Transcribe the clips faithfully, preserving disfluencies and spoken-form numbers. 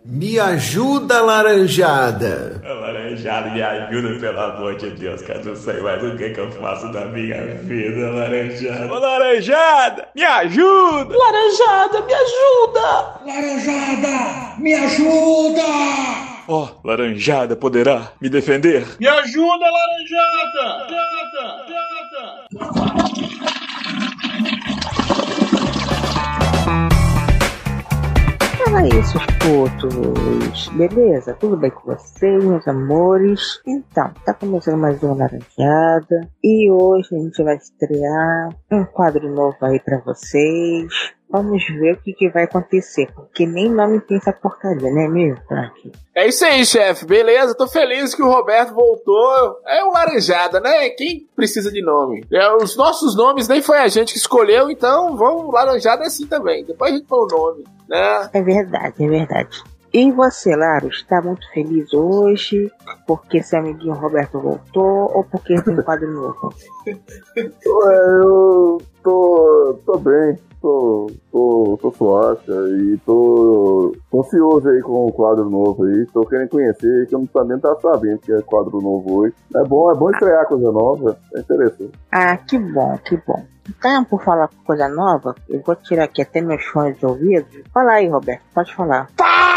Me ajuda, Laranjada. Laranjada, me ajuda, pelo amor de Deus, cara. Não sei mais o que, que eu faço da minha vida, Laranjada. Ô, Laranjada, me ajuda. Laranjada, me ajuda. Laranjada, me ajuda. Ó, oh, Laranjada poderá me defender? Me ajuda, Laranjada. Jada, Jada. Fala isso, putos. Beleza? Tudo bem com vocês, meus amores? Então, tá começando mais uma Laranjada. E hoje a gente vai estrear um quadro novo aí pra vocês. Vamos ver o que, que vai acontecer, porque nem nome tem essa porcaria, né, mesmo, Frank? É isso aí, chefe. Beleza, tô feliz que o Roberto voltou. É o Laranjada, né? Quem precisa de nome? É, os nossos nomes nem foi a gente que escolheu, então vamos Laranjada assim também. Depois a gente põe o nome, né? É verdade, é verdade. E você, Laro, está muito feliz hoje porque seu amiguinho Roberto voltou ou porque tem um quadro novo? Eu tô, tô bem. Tô, tô, tô suave e tô, tô ansioso aí com o quadro novo aí. Tô querendo conhecer, que eu também não tava sabendo que é quadro novo hoje. É bom, é bom estrear coisa nova, é interessante. Ah, que bom, que bom. Então, por falar coisa nova, eu vou tirar aqui até meus fones de ouvido. Fala aí, Roberto, pode falar.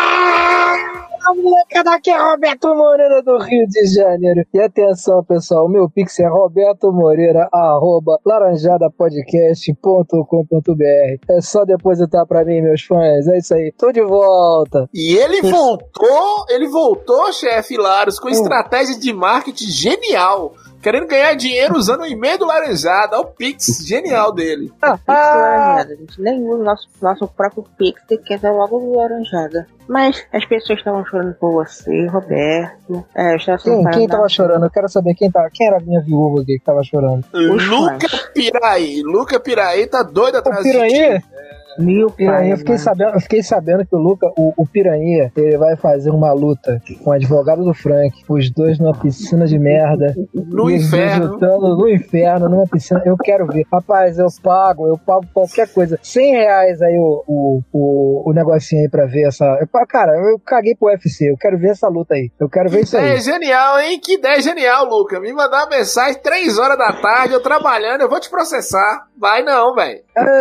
A molecada aqui é Roberto Moreira do Rio de Janeiro. E atenção, pessoal, o meu pix é roberto moreira arroba laranjadapodcast ponto com ponto b r. É só depositar pra mim, meus fãs. É isso aí, tô de volta. E ele voltou, ele voltou, chefe Laros, com estratégia de marketing genial. Querendo ganhar dinheiro usando o e-mail do Laranjada. Olha o Pix genial dele. Ah, Pix do Laranjada. A gente nem usa o nosso, nosso próprio Pix, que quer ser logo do Laranjada. Mas as pessoas estavam chorando por você, Roberto. É, eu estava quem quem tava chorando? Eu quero saber quem tava. Quem era a minha viúva aqui que tava chorando? Luca Piraí. Luca Piraí tá doido atrás de ti. Meu Piranha, eu fiquei sabendo, eu fiquei sabendo que o Luca, o, o Piranha, ele vai fazer uma luta com o advogado do Frank, os dois numa piscina de merda. No inferno. Lutando no inferno, numa piscina. Eu quero ver. Rapaz, eu pago, eu pago qualquer coisa. cem reais aí o, o, o, o negocinho aí pra ver essa. Eu, cara, eu caguei pro U F C, eu quero ver essa luta aí. Eu quero ver que isso aí. Que ideia genial, hein? Que ideia genial, Luca. Me mandar uma mensagem três horas da tarde, eu trabalhando, eu vou te processar. Vai não, velho.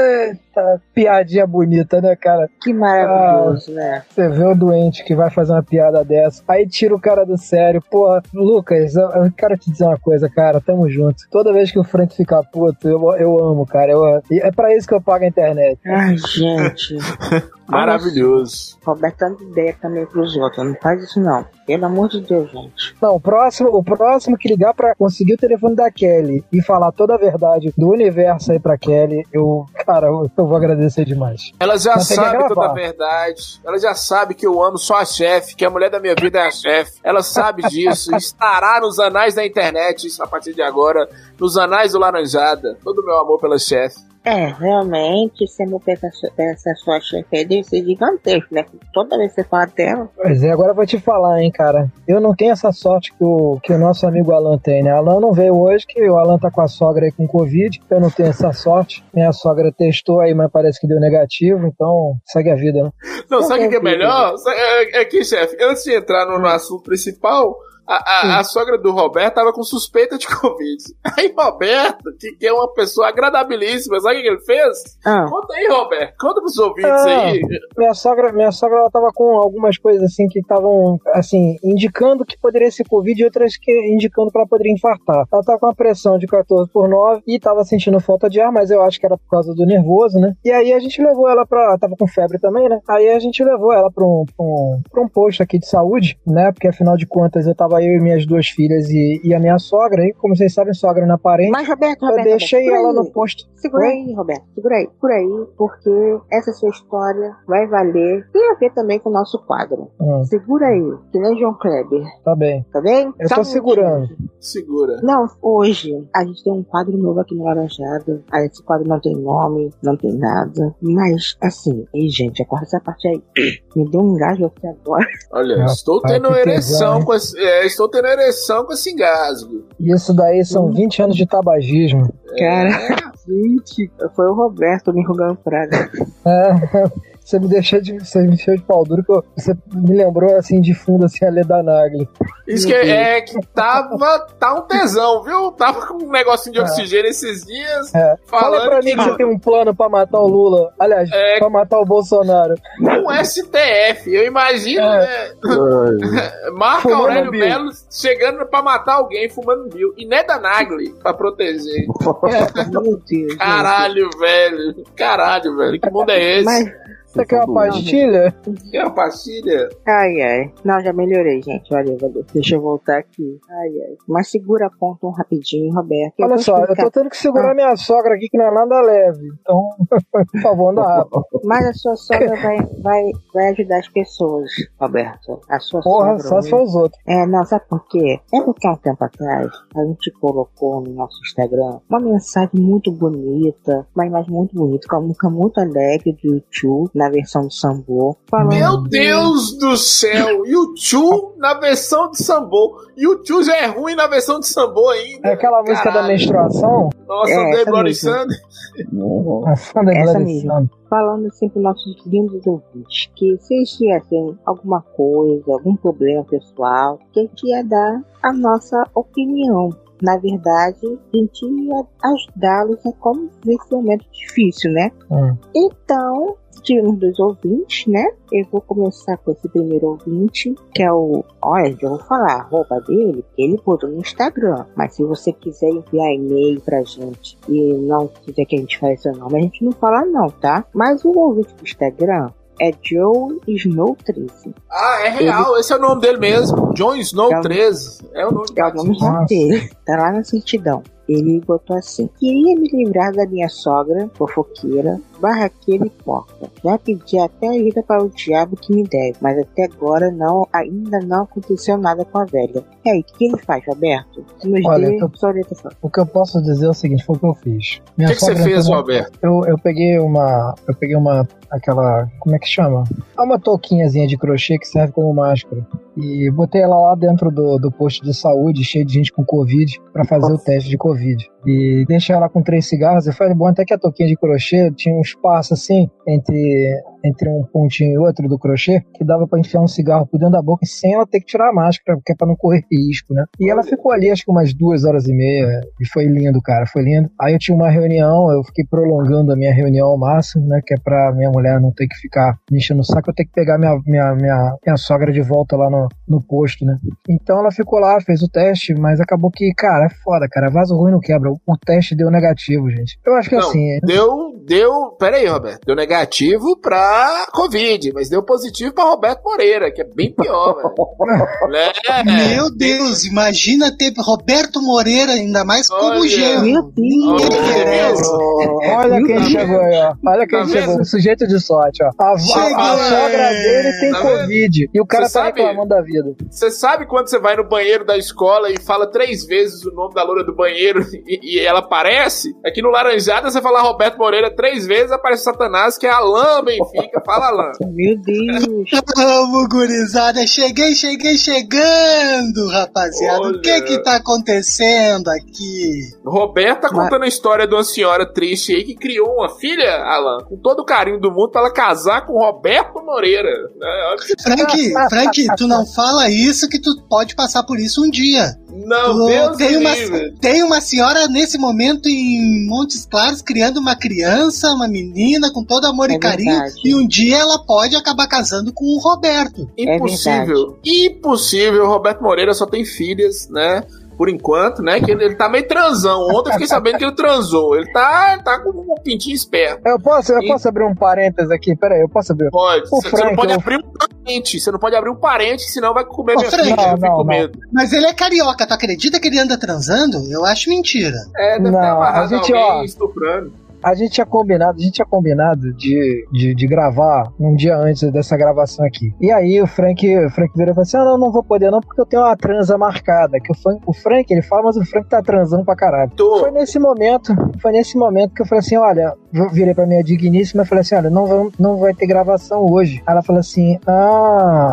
Eita, piadinha bonita, né, cara? Que maravilhoso, ah, né? Você vê o doente que vai fazer uma piada dessa, aí tira o cara do sério. Porra, Lucas, eu, eu quero te dizer uma coisa, cara, tamo junto. Toda vez que o Frank fica puto, eu, eu amo, cara. Eu, é pra isso que eu pago a internet. Ai, gente. Maravilhoso. Roberto, dando ideia também pros outros. Não faz isso, não. Pelo amor de Deus, gente. Não, o próximo, o próximo que ligar pra conseguir o telefone da Kelly e falar toda a verdade do universo aí pra Kelly, eu, cara, eu, eu vou agradecer demais. Ela já sabe toda a verdade. Ela já sabe que eu amo só a chefe, que a mulher da minha vida é a chefe. Ela sabe disso. Estará nos anais da internet, isso a partir de agora, nos anais do Laranjada. Todo o meu amor pela chefe. É, realmente, se eu pensar essa sua chefe aí, deve ser gigantesco, né? Toda vez que você fala dela. Pois é, agora eu vou te falar, hein, cara. Eu não tenho essa sorte que o, que o nosso amigo Alan tem, né? Alan não veio hoje, que o Alan tá com a sogra aí com Covid. Eu não tenho essa sorte. Minha sogra testou aí, mas parece que deu negativo, então segue a vida, né? Não, sabe o que é melhor? É que, chefe, antes de entrar no, no assunto principal, A, a, a sogra do Roberto tava com suspeita de Covid. Aí Roberto, que, que é uma pessoa agradabilíssima, sabe o que ele fez? Ah. Conta aí, Roberto. Conta pros ouvintes ah, aí. Minha sogra, minha sogra ela tava com algumas coisas assim que estavam assim, indicando que poderia ser Covid e outras que indicando que ela poderia infartar. Ela tava com uma pressão de quatorze por nove e tava sentindo falta de ar, mas eu acho que era por causa do nervoso, né? E aí a gente levou ela pra... Tava com febre também, né? Aí a gente levou ela pra um, pra um, pra um posto aqui de saúde, né? Porque afinal de contas eu tava eu e minhas duas filhas e, e a minha sogra, e como vocês sabem, sogra na parente. Mas, Roberto, eu Roberto, deixei Roberto, ela aí. no posto. Segura Oi? aí, Roberto, segura aí, por aí, porque essa sua história vai valer. Tem a ver também com o nosso quadro. Hum. Segura aí, que nem João Kleber. Tá bem. Tá bem? Eu Só tô um segurando. minutinho. Segura. Não, hoje a gente tem um quadro novo aqui no Laranjada. Esse quadro não tem nome, não tem nada. Mas, assim, e gente, acorda essa parte aí. Me deu um engasgo aqui agora. Olha, Rapaz, estou tendo ereção com esse, é, estou tendo ereção com esse engasgo. Isso daí são vinte anos de tabagismo. Cara, gente, foi o Roberto me enrugando praga. É, você me deixou de, você me deixou de pau duro, que eu, você me lembrou, assim, de fundo, assim, a Leda Nagli. Isso que é, é que tava, tá um tesão, viu? Tava com um negocinho de oxigênio é. esses dias. É. Fala pra mim que, que você tem um plano pra matar o Lula. Aliás, é, pra matar o Bolsonaro. Um S T F, eu imagino, é. né? Marco Aurélio Melo chegando pra matar alguém fumando Bill. E Leda Nagli pra proteger. Meu Deus. Caralho, velho. Caralho, velho. Que mundo é esse? Mas... Você quer uma pastilha? Quer uma pastilha? Ai, ai. Não, já melhorei, gente. Olha, deixa eu voltar aqui. Ai, ai. Mas segura a ponta um rapidinho, Roberto. Eu Olha só, explicar. eu tô tendo que segurar ah. minha sogra aqui, que não é nada leve. Então, por favor, anda rápido. Mas a sua sogra vai, vai, vai ajudar as pessoas, Roberto. A sua Porra, sogra... só só os outros. É, não, sabe por quê? É porque há um tempo atrás, a gente colocou no nosso Instagram uma mensagem muito bonita, uma imagem muito bonita, com uma música muito alegre do YouTube, na versão de Sambô. Meu Deus do céu! YouTube na versão de Sambô. YouTube já é ruim na versão de Sambô ainda. É aquela música Caralho. da menstruação? Nossa, é, André Bloody Sunday. Essa mesmo. Falando assim para nossos lindos ouvintes, que se eles tivessem alguma coisa, algum problema pessoal, que a gente ia dar a nossa opinião. Na verdade, a gente ia ajudá-los a como ver esse momento difícil, né? Hum. Então, tivemos dois ouvintes, né? Eu vou começar com esse primeiro ouvinte, que é o... Olha, eu vou falar a roupa dele, que ele botou no Instagram. Mas se você quiser enviar e-mail pra gente e não quiser que a gente fale seu nome, a gente não fala não, tá? Mas o ouvinte do Instagram é Joe Snow treze. Ah, é real, ele... esse é o nome dele mesmo. John Snow é o... treze. É o nome, é o nome dele. Tá lá na certidão. Ele botou assim: queria me livrar da minha sogra, fofoqueira, barraqueira e porca. Já pedi até ajuda para o diabo que me deve, mas até agora não, ainda não aconteceu nada com a velha. E aí, o que ele faz, Roberto? Nos Olha, dê, eu, o que eu posso dizer é o seguinte, foi o que eu fiz. O que, que você fez, Roberto? Eu, eu peguei uma, eu peguei uma, aquela, como é que chama? É uma touquinhazinha de crochê que serve como máscara. E botei ela lá dentro do, do posto de saúde, cheio de gente com Covid, pra fazer Nossa. o teste de Covid. E deixei ela com três cigarros. Eu falei, bom, até que a touquinha de crochê tinha um espaço assim, entre, entre um pontinho e outro do crochê, que dava pra enfiar um cigarro por dentro da boca sem ela ter que tirar a máscara, porque é pra não correr risco, né? E ela ficou ali, acho que umas duas horas e meia, e foi lindo, cara, foi lindo. Aí eu tinha uma reunião, eu fiquei prolongando a minha reunião ao máximo, né, que é pra minha mulher não ter que ficar me enchendo o saco, eu ter que pegar minha, minha, minha, minha sogra de volta lá no, no posto, né? Então ela ficou lá, fez o teste, mas acabou que, cara, é foda, cara, vaso ruim não quebra. O teste deu negativo, gente. Eu acho que não, assim... Deu, deu... Pera aí, Roberto. Deu negativo pra Covid, mas deu positivo pra Roberto Moreira, que é bem pior, velho. É. Meu Deus, imagina ter Roberto Moreira, ainda mais como genro. Ninguém merece. Olha quem chegou aí, ó. Olha quem tá chegou. Sujeito de sorte, ó. A, a, a sogra dele tem tá Covid. Vendo? E o cara cê tá sabe, reclamando da vida. Você sabe quando você vai no banheiro da escola e fala três vezes o nome da loura do banheiro e, e ela aparece? Aqui no Laranjada você fala Roberto Moreira três vezes, aparece Satanás, que é Alain Benfica. Fala, Alain. Meu Deus. Vamos, gurizada. Cheguei, cheguei, chegando, rapaziada. Olha. O que que tá acontecendo aqui? Roberto tá contando Mas... a história de uma senhora triste aí que criou uma filha, Alain, com todo o carinho do mundo pra ela casar com Roberto Moreira. Frank, Frank, tu não fala isso que tu pode passar por isso um dia. Não, tu, Deus tem uma, livre. Tem uma senhora nesse momento em Montes Claros criando uma criança, uma menina com todo amor é e carinho, verdade. E um dia ela pode acabar casando com o Roberto. Impossível. É Impossível. O Roberto Moreira só tem filhas, né? Por enquanto, né? Que ele, ele tá meio transão. Ontem eu fiquei sabendo que ele transou. Ele tá, tá com um pintinho esperto. Eu posso, eu e... posso abrir um parênteses aqui? Peraí, eu posso abrir? Pode. Você não pode eu... abrir um parente. Você não pode abrir um parente, senão vai comer Ô, minha Frank, filha. Não, eu fico não, com medo. Mas ele é carioca. Tu acredita que ele anda transando? Eu acho mentira. É, deve não, ter amarrado a gente, alguém ó, estuprando. A gente tinha combinado, a gente tinha combinado de, de, de gravar um dia antes dessa gravação aqui. E aí o Frank, o Frank virou e falou assim: ah, não, não vou poder não, porque eu tenho uma transa marcada. Que o Frank, o Frank, ele fala, mas o Frank tá transando pra caralho. Tô. Foi nesse momento, foi nesse momento que eu falei assim: olha, eu virei pra minha digníssima e falei assim: olha, não, vamos, não vai ter gravação hoje. Aí ela falou assim: ah...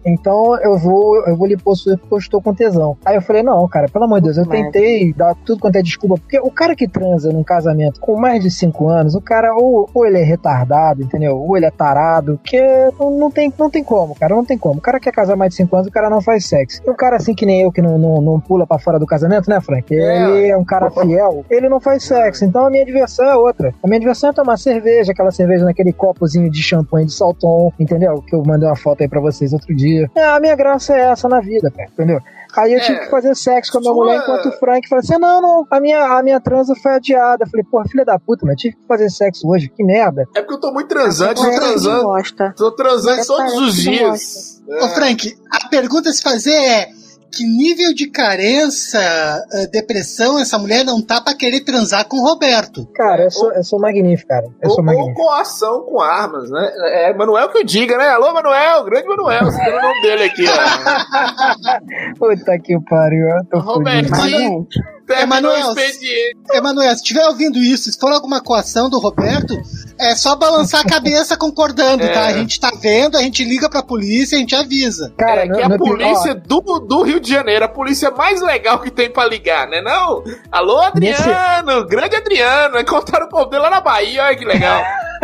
então eu vou, eu vou lipossumir porque eu estou com tesão. Aí eu falei, não, cara, pelo amor de Deus, eu tentei dar tudo quanto é desculpa, porque o cara que transa num casamento com mais de cinco anos, o cara ou, ou ele é retardado, entendeu? Ou ele é tarado, que não, não, tem, não tem como, cara, não tem como. O cara quer casar mais de cinco anos, o cara não faz sexo. E um cara assim que nem eu, que não, não, não pula pra fora do casamento, né, Frank? Ele é um cara fiel, ele não faz sexo, então a minha diversão é outra. A minha diversão é tomar cerveja, aquela cerveja naquele copozinho de champanhe de Salton, entendeu? Que eu mandei uma foto aí pra vocês outro dia. É, a minha graça é essa na vida, cara, entendeu? Aí eu é, tive que fazer sexo com a minha sua... mulher, enquanto o Frank falou assim, não, não, a minha, a minha transa foi adiada. Eu falei, porra, filha da puta, mas tive que fazer sexo hoje, que merda. É porque eu tô muito transante, tô transando, tô transando todos os dias. É. Ô Frank, a pergunta a se fazer é, que nível de carência, uh, depressão essa mulher não tá pra querer transar com o Roberto? Cara, eu sou, eu sou magnífico, cara. Eu ou, sou magnífico. Ou coação com armas, né? É Manuel que eu diga, né? Alô, Manuel, grande Manuel, você tem o nome dele aqui, ó. Puta que pariu, eu tô Robertinho. Emanuel, Emanuel, se estiver ouvindo isso, se for alguma coação do Roberto, é só balançar a cabeça concordando, é. tá? A gente tá vendo, a gente liga pra polícia, a gente avisa. Cara, é que a polícia do, do Rio de Janeiro, a polícia mais legal que tem pra ligar, né não? Alô, Adriano, Nesse... grande Adriano, encontraram o povo dele lá na Bahia, olha que legal.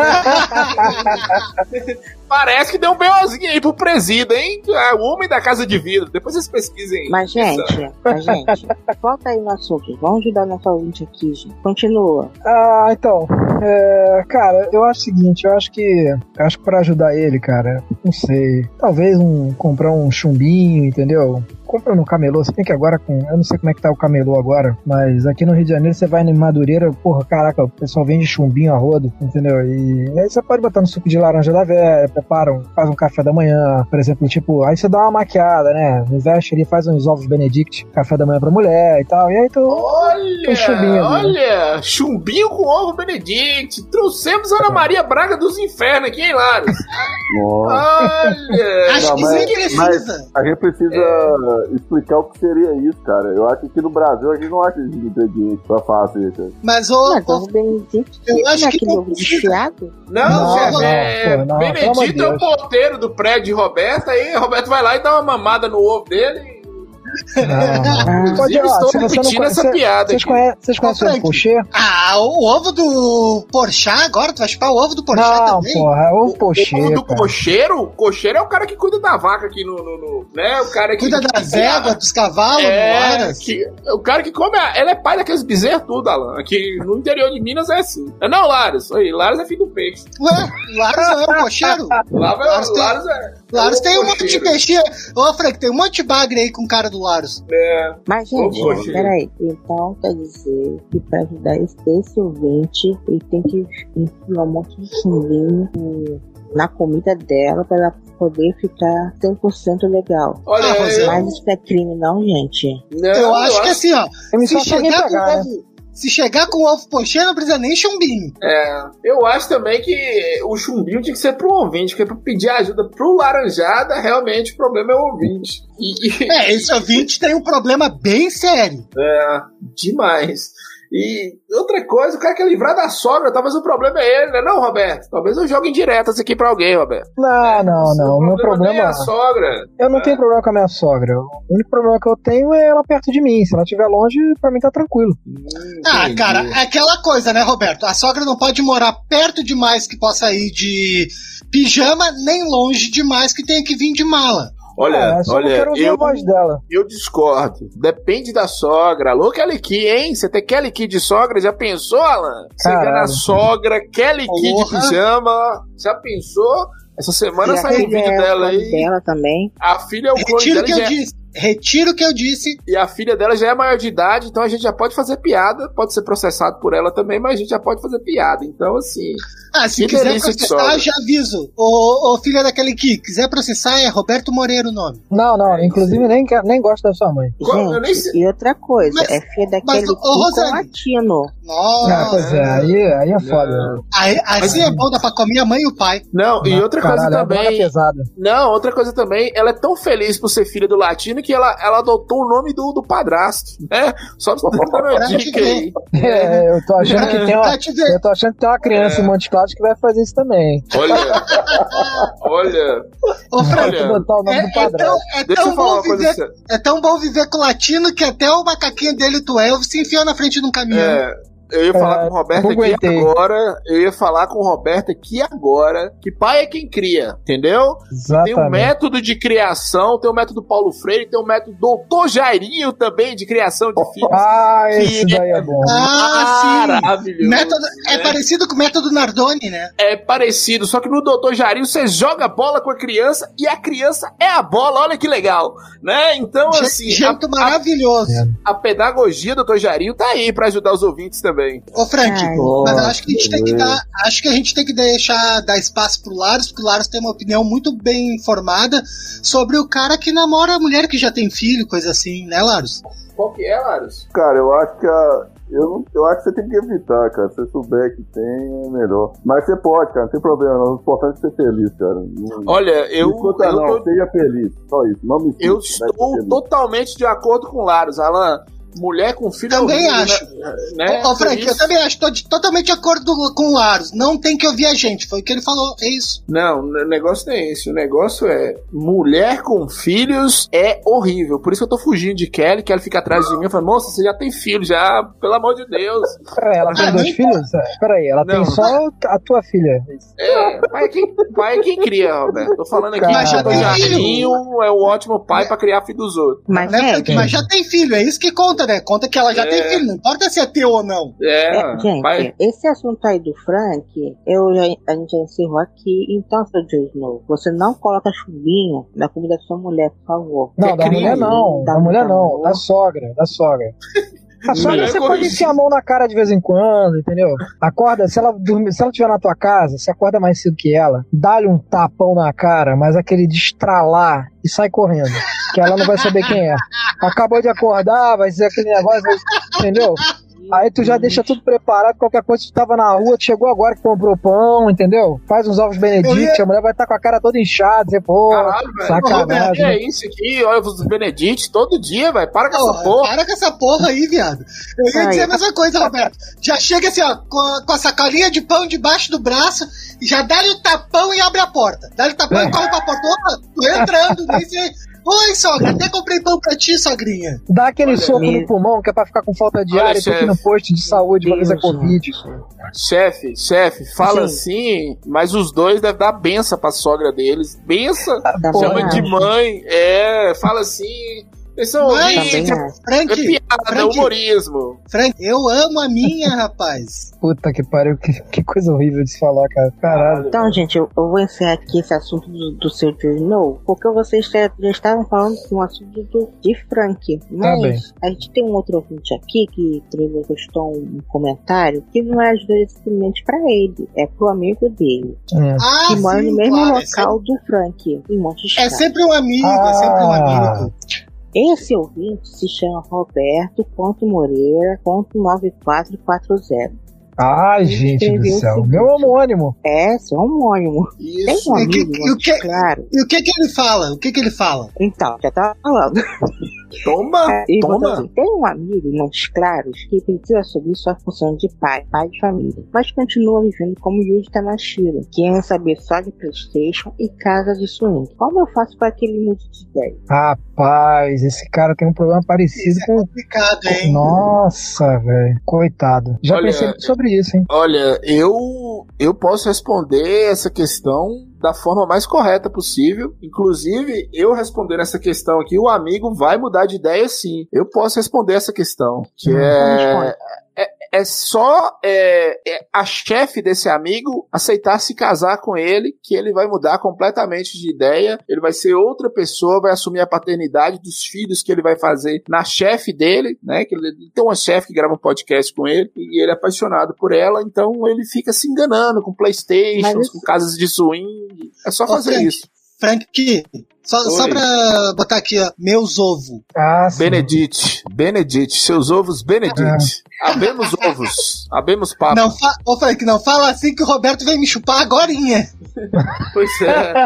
Parece que deu um BOzinho aí pro presídio, hein? O homem da casa de vidro. Depois vocês pesquisem. Mas, gente, mas, gente, volta aí no assunto. Vamos ajudar nosso ouvinte aqui, gente. Continua. Ah, então. É, cara, eu acho o seguinte, eu acho que. Eu acho que pra ajudar ele, cara, não sei. Talvez um, comprar um chumbinho, entendeu? Compra no camelô, se bem que agora com... Eu não sei como é que tá o camelô agora, mas aqui no Rio de Janeiro você vai em Madureira, porra, caraca, o pessoal vende chumbinho a rodo, entendeu? E aí você pode botar no suco de laranja da velha, prepara, um, faz um café da manhã, por exemplo, tipo, aí você dá uma maquiada, né? Investe ali, faz uns ovos Benedict, café da manhã pra mulher e tal, e aí tu... Olha, tem chumbinho ali, olha, né? Chumbinho com ovo Benedict, trouxemos a Ana Maria Braga dos infernos aqui, hein, Laros? Olha! Acho não, que mas, sim precisa. A gente precisa... É... explicar o que seria isso, cara. Eu acho que aqui no Brasil a gente não acha esses ingredientes pra fazer, cara. Mas o... Mas o Benedito, eu acho que não desfiado? Não, não, chefe, é, não, Benedito é o porteiro do prédio de Roberto, aí Roberto vai lá e dá uma mamada no ovo dele. Não. Pode, ó, estou se você repetindo não, essa cê, piada. Vocês conhecem, vocês conhecem o Pochê? Ah, o ovo do Porchat agora? Tu vai chupar o ovo do Porchat não, também? Não, porra, ovo Pochê. O ovo do cocheiro? O cocheiro é o cara que cuida da vaca aqui no... no, no né? O cara que cuida das éguas, dos cavalos, é, que, o cara que come... A, ele é pai daqueles bezerros tudo, Alan. Aqui no interior de Minas é assim. Não, Laros. Oi, Laros é filho do peixe. Ué, Laros não é o cocheiro? Laros, Laros, tem, Laros é... Laros tem um monte de peixe. Ô, Frank, tem um monte de bagre aí com o cara do Laros. É. Mas, gente, peraí. Então, quer dizer que pra ajudar esse, esse ouvinte, ele tem que enfiar um monte de chumbinho na comida dela pra ela poder ficar cem por cento legal. Olha, ah, eu... Mas isso é crime, não, gente? Não, eu, eu acho, acho que assim, ó. Se chegar, pegar, com ovo, se chegar com ovo pochê, não precisa nem chumbinho. É, eu acho também que o chumbinho tinha que ser pro ouvinte, porque pra pedir ajuda pro Laranjada, realmente o problema é o ouvinte. E... É, esse ouvinte tem um problema bem sério. É, demais. E outra coisa, o cara quer livrar da sogra, talvez o problema é ele, né? Não, Roberto? Talvez eu jogue indiretas aqui pra alguém, Roberto. Não, é, não, não. O meu problema é a sogra. Eu não é. tenho problema com a minha sogra. O único problema que eu tenho é ela perto de mim. Se ela estiver longe, pra mim tá tranquilo. Hum, ah, cara, é aquela coisa, né, Roberto? A sogra não pode morar perto demais que possa ir de pijama, nem longe demais que tenha que vir de mala. Olha, é, olha, eu, dela. eu discordo. Depende da sogra. Alô, Kelly Key, hein? Você tem Kelly Key de sogra? Já pensou, Alan? Chega na sogra, Kelly Key de pijama. Já pensou? Essa semana saiu um vídeo é dela aí. Dela também. A filha é o clone Retiro dela. que eu já... disse. Retiro o que eu disse. E a filha dela já é maior de idade, então a gente já pode fazer piada. Pode ser processado por ela também, mas a gente já pode fazer piada. Então, assim... Ah, se quiser processar, já aviso. Ô, ô filha daquele que quiser processar, é Roberto Moreira o nome. Não, não. Inclusive, nem, nem gosto da sua mãe. Gente, nem... e outra coisa, mas, é filha daquele que com latino. Nossa. Ah, pois é, aí, aí é foda. Aí, assim é bom, dá pra comer a mãe e o pai. Não, e outra coisa Caralho, também. agora é pesada. Não, outra coisa também, ela é tão feliz por ser filha do Latino que ela, ela adotou o nome do, do padrasto, né? Só pra você dar uma dica aí. É, eu tô achando que tem uma, Pra te ver. eu tô achando que tem uma criança É. em Monte Claros que vai fazer isso também. Olha, olha, Ô, Frank, olha. Botar o nome é, do é tão, padrasto. é, Deixa eu tão falar bom uma coisa viver, séria. é tão bom viver com o latino que até o macaquinho dele, tu Elvis, se enfiou na frente de um caminhão. É, eu ia falar É, com o Roberto não aqui aguentei. agora. Eu ia falar com o Roberto aqui agora. Que pai é quem cria, entendeu? Tem um Exatamente. método de criação, tem o método Paulo Freire, tem o método doutor Jairinho também de criação de filhos. Ah, esse Que daí é bom. Ah, sim. Maravilhoso. Método, é É. parecido com o método Nardoni, né? É parecido, só que no doutor Jairinho você joga a bola com a criança e a criança é a bola, olha que legal, né? Então, Je- assim, jeito a, maravilhoso. a, a pedagogia do doutor Jairinho tá aí pra ajudar os ouvintes também. Ô, Frank, Ai, mas eu acho que a gente tem que é. dar, acho que a gente tem que deixar dar espaço pro Laros, porque o Laros tem uma opinião muito bem formada sobre o cara que namora a mulher que já tem filho, coisa assim, né, Laros? Qual que é, Laros? Cara, eu acho que a. Eu, não- eu acho que você tem que evitar, cara. Se você souber que tem, é melhor. Mas você pode, cara, não tem problema. Não. O importante é ser feliz, cara. Não, Olha, eu, não escuta, eu, não, tô- seja feliz. Só isso. Não me escute, eu vai ser estou feliz. totalmente de acordo com o Laros, Alan. Mulher com filho Também é horrível, acho. Né? né? Ô, Por Frank, isso- eu também acho, tô de- totalmente de acordo com o Laros. Não tem que ouvir a gente, foi o que ele falou, é isso. Não, o negócio não é esse. O negócio é mulher com filhos é horrível. Por isso que eu tô fugindo de Kelly. Kelly fica atrás de mim e fala: moça, você já tem filho, já, pelo amor de Deus. Peraí, ela tem Ah, dois nem filhos? É, Peraí, ela Não. tem só a tua filha. É, pai é quem, pai é quem cria, Roberto. Tô falando aqui Mas que já o tem Jardim é um ótimo pai pra criar filho dos outros. Mas, Né, é, Frank? Mas já tem filho, é isso que conta, né? Conta que ela já É. tem filho, não importa se é teu ou não. É, é, gente, pai. esse assunto aí do Frank, eu já, a gente já encerrou aqui. Então, seu Joe Snow, você não coloca chuvinha na comida da sua mulher, por favor. Não, É da crime. mulher não. Dá Da mulher muito não. amor. Da sogra. Da sogra. A sogra Mulher você com pode isso. enfiar a mão na cara de vez em quando, entendeu? Acorda, se ela dormir, se ela estiver na tua casa, você acorda mais cedo que ela, dá-lhe um tapão na cara, mas aquele de estralar e sai correndo. Que ela não vai saber quem é. Acabou de acordar, vai dizer aquele negócio, entendeu? Aí tu já deixa tudo preparado, qualquer coisa, tu tava na rua, tu chegou agora que comprou pão, entendeu? Faz uns ovos Benedict, a mulher vai estar com a cara toda inchada, você, pô, Caralho, velho. sacanagem. Que é isso aqui? Olha os Benedict todo dia, vai. Para com Porra, essa porra. para com essa porra aí, viado. Eu ia Ai, dizer a mesma coisa, Roberto. Já chega assim, ó, com a, com a sacolinha de pão debaixo do braço, e já dá-lhe o tapão e abre a porta. Dá-lhe o tapão e corre pra porta. Opa, tô entrando, nem sei. Oi, sogra, até comprei pão pra ti, sogrinha. Dá aquele Olha, soco me- no pulmão, que é pra ficar com falta de Olha, ar, e tu aqui chefe. no posto de saúde pra fazer Deus, Covid. gente. Chefe, chefe, fala Sim. assim, mas os dois devem dar benção pra sogra deles. Benção, Também chama de acho. mãe, é, fala assim. Isso é Mãe, ouvinte, Também acho. é Frank, piada, é Frank, humorismo. Frank, eu amo a minha, rapaz. Puta que pariu, que, que coisa horrível de se falar, cara. Caralho. Então, gente, eu, eu vou encerrar aqui esse assunto do, do seu Joe Snow, porque vocês já, já estavam falando de um assunto do, de Frank. Mas bem. a gente tem um outro ouvinte aqui que postou um comentário que não é diretamente pra ele, é pro amigo dele, Hum. Ah, que mora sim, no mesmo claro, é local do Frank, em Monte sempre, é sempre um amigo, é sempre um Ah. amigo. Esse ouvinte se chama Roberto.Moreira.nove quatro quatro zero. Ai, gente do escreveu o céu. seguinte. Meu homônimo. É, seu homônimo. Tem Isso. um E o que- amigo, e o que- claro. E o que que ele fala? O que que ele fala? Então, já tava falando. Toma, E botou toma. assim, tem um amigo em Montes Claros que precisa assumir sua função de pai, pai de família, mas continua vivendo como Yuji Tamashiro, querendo saber só de Playstation e casa de swing. Como eu faço para que ele mude de ideia? Rapaz, esse cara tem um problema parecido Isso é com. complicado, hein? Nossa, velho. Coitado. Já Olha, pensei muito sobre isso, hein? Olha, eu eu posso responder essa questão da forma mais correta possível. Inclusive, eu respondendo essa questão aqui, o amigo vai mudar de ideia sim. Eu posso responder essa questão, que Hum, é, é é só é, é a chefe desse amigo aceitar se casar com ele, que ele vai mudar completamente de ideia, ele vai ser outra pessoa, vai assumir a paternidade dos filhos que ele vai fazer na chefe dele, né, que ele tem uma chefe que grava um podcast com ele, e ele é apaixonado por ela, então ele fica se enganando com Playstations, Mas isso- com casas de swing, é só Ô, fazer Frank, isso. Frank, só, só pra botar aqui, ó, meus ovos. Ah, sim. Benedite, Benedite, seus ovos Benedite. Abemos ovos, abemos papo. Não, fa- Ô, Frank, não fala assim que o Roberto vem me chupar agorinha. Pois é.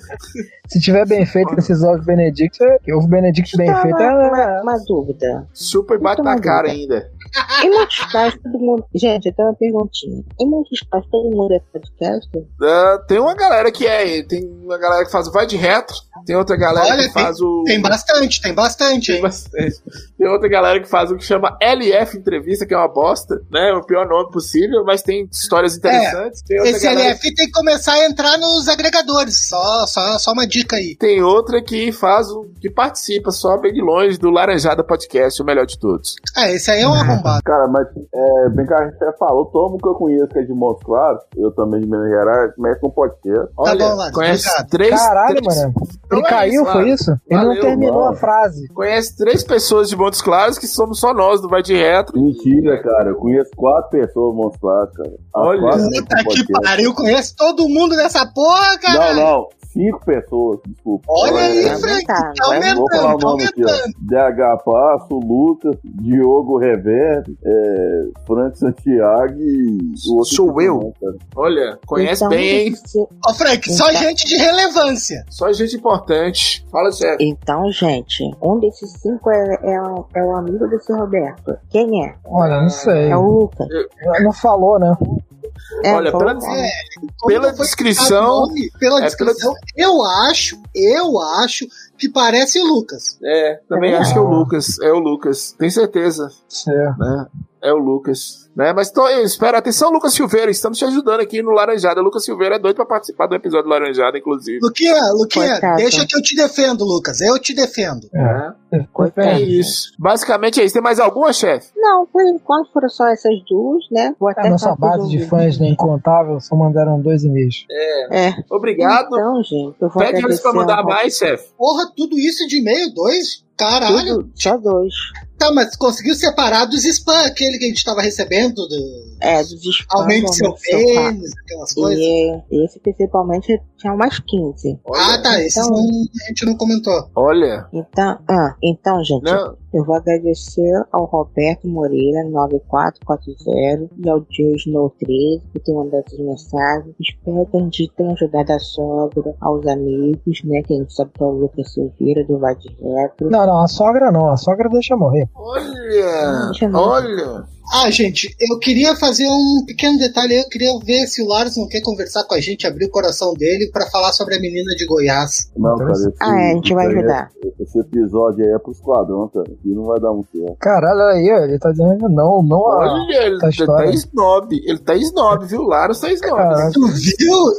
Se tiver bem feito esses ovos Benedict, é- ovo Benedict bem Tá, feito uma, é... uma, uma dúvida. Super bate Muito na cara maluca. ainda. Em muitos casos, todo mundo. Gente, eu tenho uma perguntinha. Em muitos casos, todo mundo é podcast? Uh, tem uma galera que é, tem uma galera que faz o Vai de Retro, tem outra galera Olha, que faz o... Tem bastante, tem bastante, Tem hein? bastante. Tem outra galera que faz o que chama L F Entrevista, que é uma bosta, né? O pior nome possível, mas tem histórias interessantes. Tem outra Esse galera- L F tem que começar a entrar nos agregadores. Só, só, só uma dica aí. Tem outra que faz o. que participa só bem de longe do Laranjada Podcast, o melhor de todos. Ah, esse aí é um arrombado. Cara, mas é, bem que a gente já falou, todo mundo que eu conheço que é de Montes Claros, eu também de Minas Gerais, começa com podcast. Olha, bom, Lars, conhece obrigado. três. Caralho, três mano. Então Ele é caiu, isso, foi Lars. isso? Ele Valeu, não terminou mano. a frase. Conhece três pessoas de Montes Claros que somos só nós do Vai de Retro. Mentira, cara, eu conheço quatro pessoas de Montes Claros, cara. As Olha. quatro começam Puta com que podcast. pariu, conheço todo mundo nessa porra, cara. Não, não, cinco pessoas, desculpa. Olha aí, Vai Frank, aumentar, tá vai- aumentando, Vou falar o tá nome aqui, ó. aumentando. D H Passo, Lucas, Diogo Reverde, é, Frank Santiago e o outro. Sou que eu. não, cara. Olha, conhece Então, bem, hein? se- Ó, Frank, só Então- gente de relevância. Só gente importante. Fala sério. Então, gente, um desses cinco é, é, o- é o amigo desse Roberto. Quem é? Olha, não sei. É o Lucas. Não falou, né? É, Olha, falou pela- nome. É, como Pela não foi descrição- citado o nome, pela é, descrição, eu acho, eu acho que parece o Lucas. É, também É. acho que é o Lucas. É o Lucas. Tem certeza. Certo. Né? É o Lucas. Né? Mas tô, espera, atenção, Lucas Silveira. Estamos te ajudando aqui no Laranjada. Lucas Silveira é doido pra participar do episódio do Laranjada, inclusive. Luquinha, Luquinha, Coitado. deixa que eu te defendo, Lucas. Eu te defendo. Né? Coitado. É isso. Basicamente é isso. Tem mais alguma, chefe? Não, por enquanto foram só essas duas, né? Vou até A nossa falar pros base de ouvintes. fãs, né, incontável, só mandaram dois e-mails. É. Obrigado. Então, gente, eu vou Pede eles pra mandar agradecer mais, chefe. Porra, tudo isso de e-mail? Dois? um- Caralho. Tudo, só dois. Tá, mas conseguiu separar dos spam, aquele que a gente tava recebendo, do É, dos spams. aumente seu aumente seu papo. pênis, aquelas coisas. E esse principalmente tinha umas quinze. Ah, tá, esses Então- não, a gente não comentou. Olha. Então, ah, então, gente, Não. eu vou agradecer ao Roberto Moreira, nove quatro quatro zero, e ao Joe Snow treze, que tem mandado essas mensagens. Espero que a gente tenha ajudado a sogra, aos amigos, né, que a gente sabe que é o Lucas Silveira, do Vai de Retro. Não, não, a sogra não. A sogra deixa morrer. Olha. Deixa eu ver. Olha. Ah, gente, eu queria fazer um pequeno detalhe aí. Eu queria ver se o Lars não quer conversar com a gente, abrir o coração dele pra falar sobre a menina de Goiás. Não, cara, esse, Ah, é, a gente vai esse aí é- ajudar. Esse episódio aí é pro esquadrão, cara. Aqui não vai dar muito certo. Caralho, olha aí, ó, ele tá dizendo não, não a... Olha, ele essa tá história. snob. Ele tá snob, viu? Laros tá snob. Caralho. Tu viu?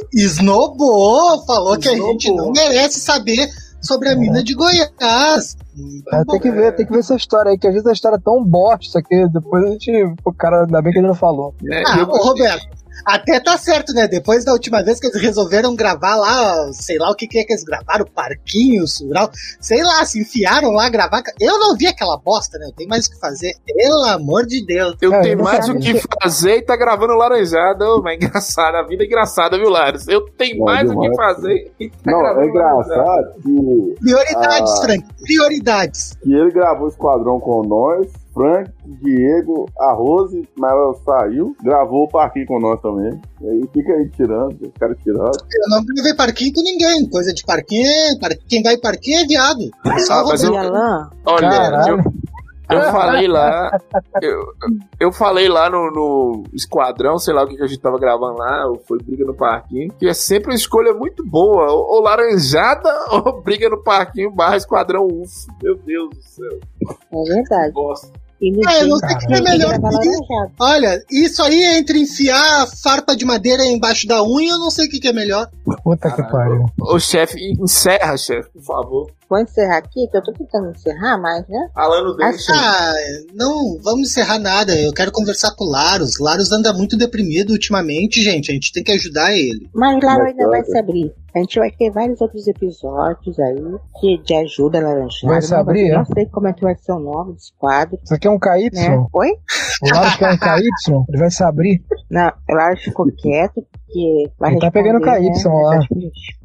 Snobou! Falou que a Snobou. gente não merece saber sobre a mina de Goiás. É, tem que ver, tem que ver essa história aí, que às vezes a história é tão bosta que depois a gente. O cara, ainda bem que ele não falou. É, Ah, eu- ô Roberto, até tá certo, né? Depois da última vez que eles resolveram gravar lá, sei lá o que que é que eles gravaram, Parquinho, Sural, sei lá, se enfiaram lá gravar. Eu não vi aquela bosta, né? Tem mais o que fazer. Pelo amor de Deus. Eu É, tenho não mais sabe. o que fazer e tá gravando Laranjada. Ô, mas é engraçado. A vida é engraçada, viu, Laros? Eu tenho Não, mais o que demais. fazer e tá Não, gravando é engraçado que, Prioridades, Ah. Frank. Prioridades. que ele gravou o Esquadrão com nós, Frank, Diego, a Rose, mas ela saiu, gravou o Parquinho com nós também. E aí fica aí tirando, os caras tirando. Eu não gravei parquinho com ninguém. Coisa de parquinho é. par- Quem vai em parquinho é viado. Só Ah, mas eu- E Alan, Olha, Caralho. eu, eu falei lá. Eu, eu falei lá no, no Esquadrão, sei lá o que, que a gente tava gravando lá, ou foi Briga no Parquinho, que é sempre uma escolha muito boa. Ou, ou Laranjada ou Briga no Parquinho barra Esquadrão U F. Meu Deus do céu. é verdade. Bosta. E no É, eu não fim, sei o que é tem que melhor. gravar Laranjada. Olha, isso aí é entre enfiar a farpa de madeira embaixo da unha, eu não sei o que, que é melhor. Puta que pariu. Ô, chefe, encerra, chefe, por favor. Vou encerrar aqui, que eu tô tentando encerrar, mas, né? Alan não deixa. Ah, não vamos encerrar nada. Eu quero conversar com o Laros. Laros anda muito deprimido ultimamente, gente. A gente tem que ajudar ele. Mas lá Mas ainda vai pode. se abrir. A gente vai ter vários outros episódios aí que de ajuda laranjada. Vai se Não abrir, Não é? sei como é que vai ser o nome desse quadro, Isso aqui é um K Y. né? Oi? O lado que é um K Y, ele vai se abrir. Não, o Lars ficou quieto porque vai Ele tá responder, pegando K Y né, lá. essas coisas.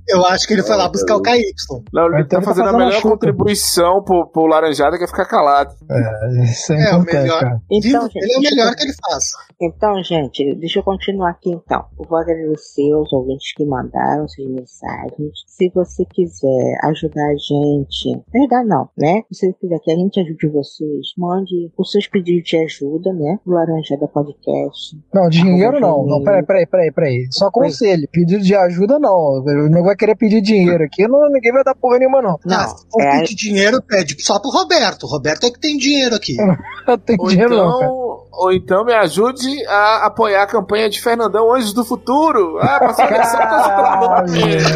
Eu acho que ele foi lá buscar o K Y. Não, ele Então tá ele tá fazendo a fazendo melhor chupa. contribuição pro, pro Laranjada, que é ficar calado. É, isso é, É, o importante, melhor. cara. Então, Vivo, gente, ele é o deixa eu- melhor que ele faz. Então, gente, deixa eu continuar aqui então. Eu vou agradecer aos ouvintes que mandaram suas mensagens. Se você quiser ajudar a gente, ajudar não, né? Se você quiser que a gente ajude vocês, mande os seus pedidos de ajuda, né? Do Laranjada Podcast. Não, dinheiro Arroba não. Não, peraí, peraí, peraí, peraí. Só conselho. Pedido de ajuda não. O nego vai querer pedir dinheiro aqui, não, ninguém vai dar porra nenhuma, não. Não, Ah, se for é- pedir dinheiro, pede só pro Roberto. O Roberto é que tem dinheiro aqui. Não tem Ou dinheiro não, cara. então, ou então me ajude a apoiar a campanha de Fernandão Anjos do Futuro. Ah, pra seleção Caralho.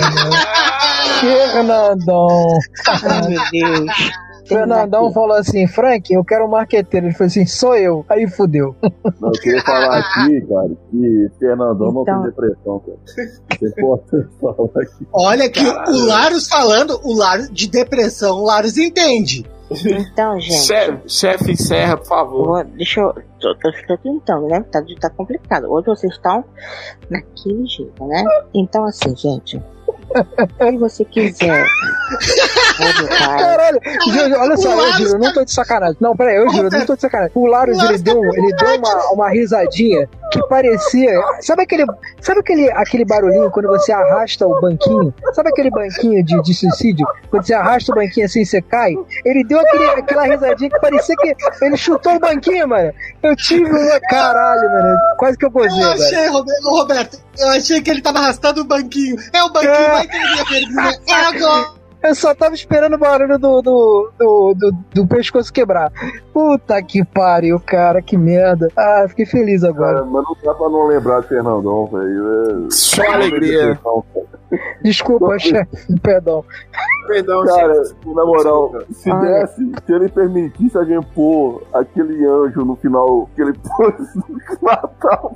Fernandão. Ai, meu Deus. Fernandão falou assim, Frank, eu quero um marqueteiro. Ele falou assim, sou eu. Aí fudeu. Não, eu queria falar aqui, cara, que Fernandão não Então- tem depressão, cara. Isso é importante falar aqui. Olha que o Larus falando, o Larus de depressão, o Larus entende. Então, gente. Chefe, chefe, encerra, por eu favor. vou- deixa eu. Tô, tô, tô tentando, né? Tá, tá complicado. Hoje vocês estão naquele jeito, né? Então, assim, gente. Se você quiser. ajudar, Caralho, Júlio, olha só, O eu Larus juro, eu não tô de sacanagem. Não, peraí, eu juro, eu não tô de sacanagem. O Larus, O Larus ele deu, um- ele deu uma, uma risadinha que parecia. Sabe aquele. Sabe aquele, aquele barulhinho quando você arrasta o banquinho? Sabe aquele banquinho de, de suicídio? Quando você arrasta o banquinho assim e você cai? Ele deu aquele, aquela risadinha que parecia que ele chutou o banquinho, mano. Eu tive uma. Caralho, mano. Quase que eu gozei, Eu velho. achei, Roberto, ô, Roberto, eu achei que ele tava arrastando o banquinho. É o banquinho, É. vai entender a pergunta. É agora. Eu só tava esperando o barulho do, do, do, do, do pescoço quebrar. Puta que pariu, cara, que merda. Ah, fiquei feliz agora. Cara, mas não dá pra não lembrar de Fernandão, velho. É... Só alegria. Desculpa, chefe, perdão. Perdão, Cara, chefe. na moral, se Olha. desse, se ele permitisse alguém pôr aquele anjo no final que ele pôs no Natal,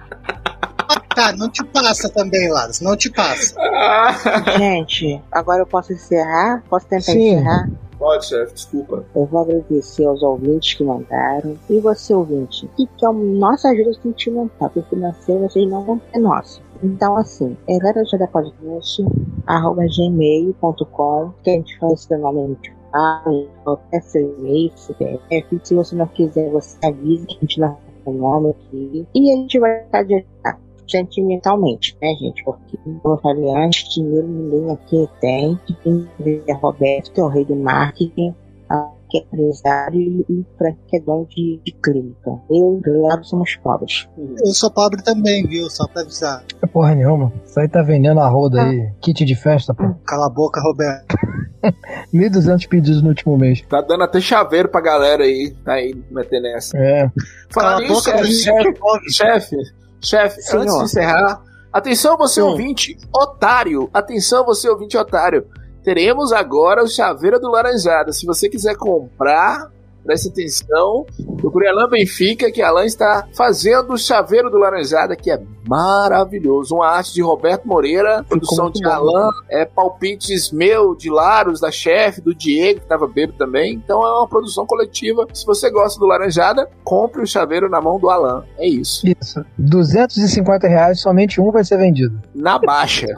Tá, não te passa também, Larus, não te passa. gente, agora eu posso encerrar? Posso tentar Sim. encerrar? Pode, chefe, desculpa. Eu vou agradecer aos ouvintes que mandaram. E você, ouvinte, que quer a nossa ajuda sentimental, porque financeira vocês não vão ter nossa. Então, assim, é laranjada podcast, arroba gmail ponto com, que a gente faz extremamente fácil, qualquer seu e-mail, C P F. Se você não quiser, você avisa que a gente não tem nome aqui. E a gente vai estar de ajudar sentimentalmente, né, gente? Porque, como eu falei antes, dinheiro ninguém aqui tem. Quem é Roberto, que é o rei do marketing, a que é empresário, e o Frank, que é dono de, de clínica. Eu e o Leandro somos pobres. Eu sou pobre também, viu? Só pra avisar. É porra nenhuma. Isso aí tá vendendo a roda aí. Kit de festa, pô. Cala a boca, Roberto. mil e duzentos pedidos no último mês. Tá dando até chaveiro pra galera aí. Tá aí, metendo essa. É. Falar Cala a nisso, boca, chefe, gente. chefe, chefe, chefe, Senhor. antes de encerrar, atenção você Sim. ouvinte otário, atenção você ouvinte otário, teremos agora o chaveiro do Laranjada. Se você quiser comprar, preste atenção, procure Alan Benfica, que Alan está fazendo o chaveiro do Laranjada, que é maravilhoso. Uma arte de Roberto Moreira, produção muito de bom. Alan, é, palpites meu, de Laros, da chefe, do Diego, que tava bêbado também. Então é uma produção coletiva. Se você gosta do Laranjada, compre o chaveiro na mão do Alan. É isso. Isso. duzentos e cinquenta reais, somente um vai ser vendido. Na baixa.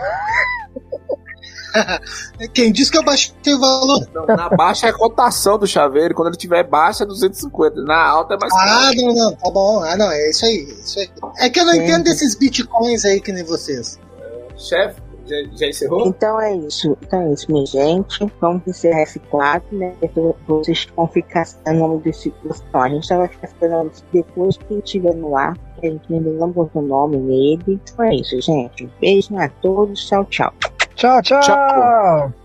Quem disse que eu baixei o valor? Não, na baixa é a cotação do chaveiro. Quando ele tiver baixa é duzentos e cinquenta. Na alta é mais caro. Ah, não, não, tá bom. Ah, não, é isso aí, é isso aí. É que eu não Sim. entendo desses bitcoins aí que nem vocês. Chefe, já, já encerrou? Então é isso. Então é isso, minha gente. Vamos encerrar esse quadro, né? Então, vocês vão ficar no nome desse. Não, a gente só vai ficar esperando depois que estiver no ar. Que a gente ainda não botou nome nele. Então é isso, gente. Beijo a todos. Tchau, tchau. Tchau, tchau! Tchau.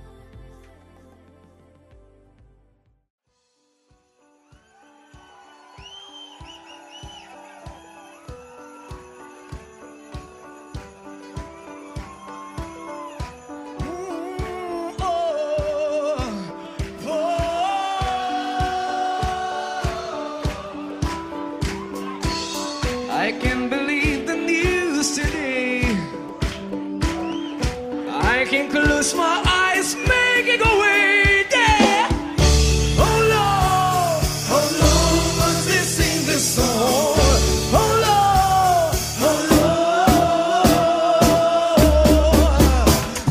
I can believe the news today. I can close my eyes, making away. Yeah. Oh Lord, oh Lord, must they sing this song? Oh Lord, oh Lord.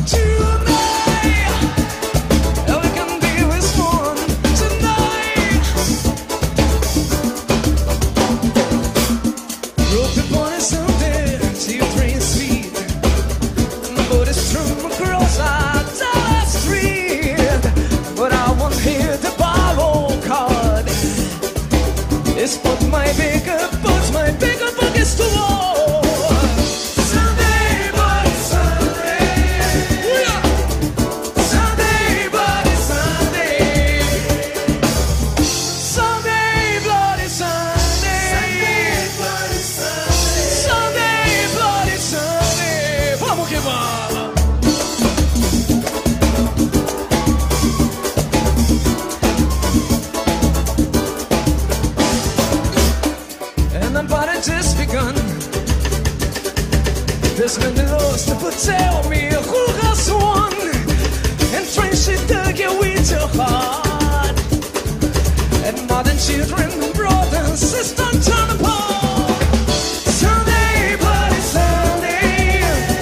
but tell me who has won. And trains she dug you with your heart. And modern children, brother and sister turn apart. Sunday, bloody Sunday.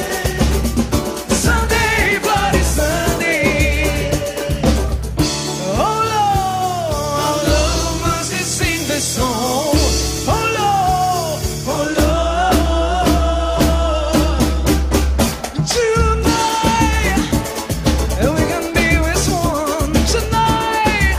Sunday, bloody Sunday. Oh Lord, oh Lord, must you sing this song? Oh Lord, oh Lord. Tonight, we can be with one tonight.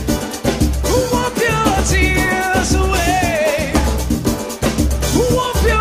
Whoop your